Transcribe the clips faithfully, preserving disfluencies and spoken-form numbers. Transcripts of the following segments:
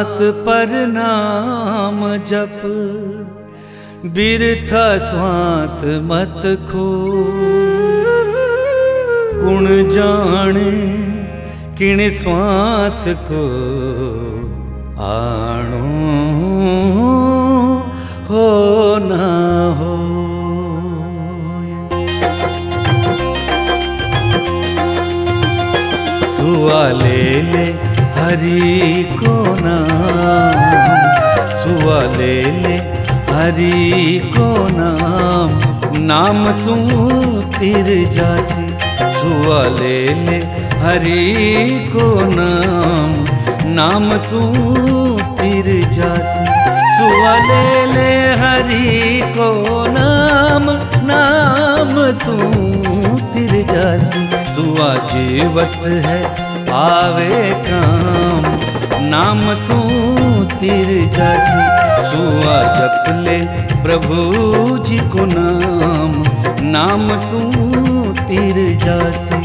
श्वास पर नाम जप, बिरथा श्वास मत खो। कुण जाने किण श्वास को आणो हो ना हो। सुआ ले ले हरि को नाम, सुआ ले ले हरि को नाम, नाम सू तिर जासी। सुआ ले ले हरि को नाम, नाम सू तिर जासी। सुआ ले ले हरि को नाम, नाम सू तिर जासी। सुआ जीवत है आवे काम, नाम सू तिर जासी। सुआ जप ले प्रभु जी को नाम, नाम सू तिर जासी।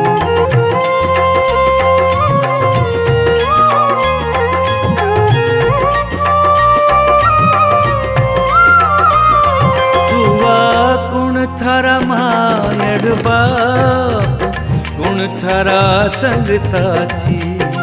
सुआ कुण थारा मायड़ बाप, कुण थारा संग साथी।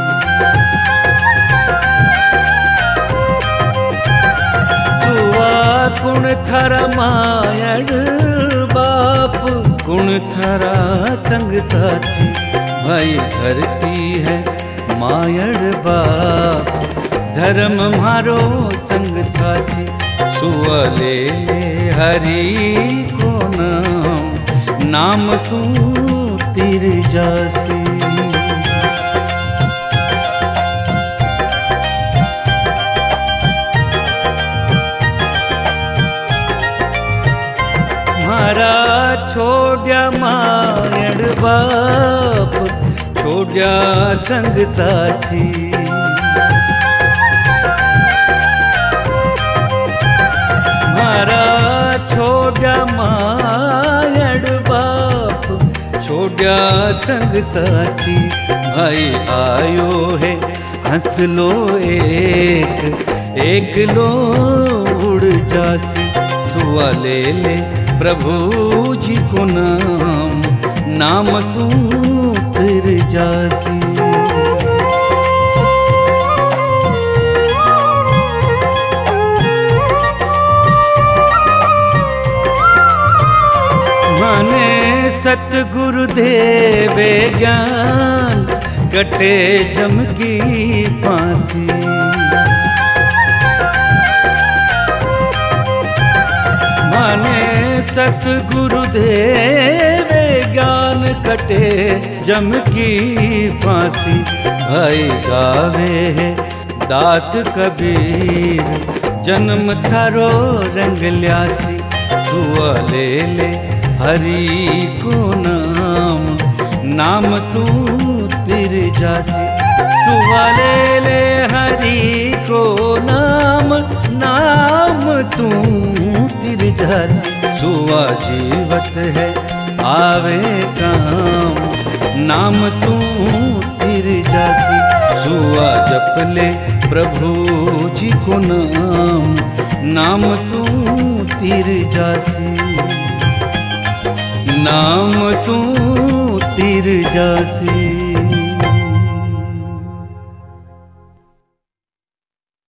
सुआ कुण थारा मायड़ बाप, कुण थारा संग साथी। भाई धरती है मायड़ बाप, धर्म मारो संग साथी। सुआ ले ले हरि को नाम, नाम सू तिर जासी। मारा छोड़या मायड़ बाप, छोड़या संग साथी। मारा छोड़या मायड़ बाप, छोड़या संग साथी। भाई आयो है हंस लो एक, एक लो उड़ जासी। सुआ ले ले प्रभु जी को नाम, नाम सू तिर जासी। माने सतगुरु देवे ज्ञान, कटे जम की फांसी। माने सतगुरु देवे ज्ञान, कटे जम की फांसी। भाई गावे है दास कबीर, जन्म थारो रंग ल्यासी। सुआ ले ले हरि को नाम, नाम सू तिर जासी। सुआ ले ले हरि को नाम, नाम सू तिर जासी। सुआ जीवत है आवे काम, नाम सू तिर जासी। सुआ जप ले प्रभु जी को नाम, नाम सू तिर जासी। नाम सू तिर जासी।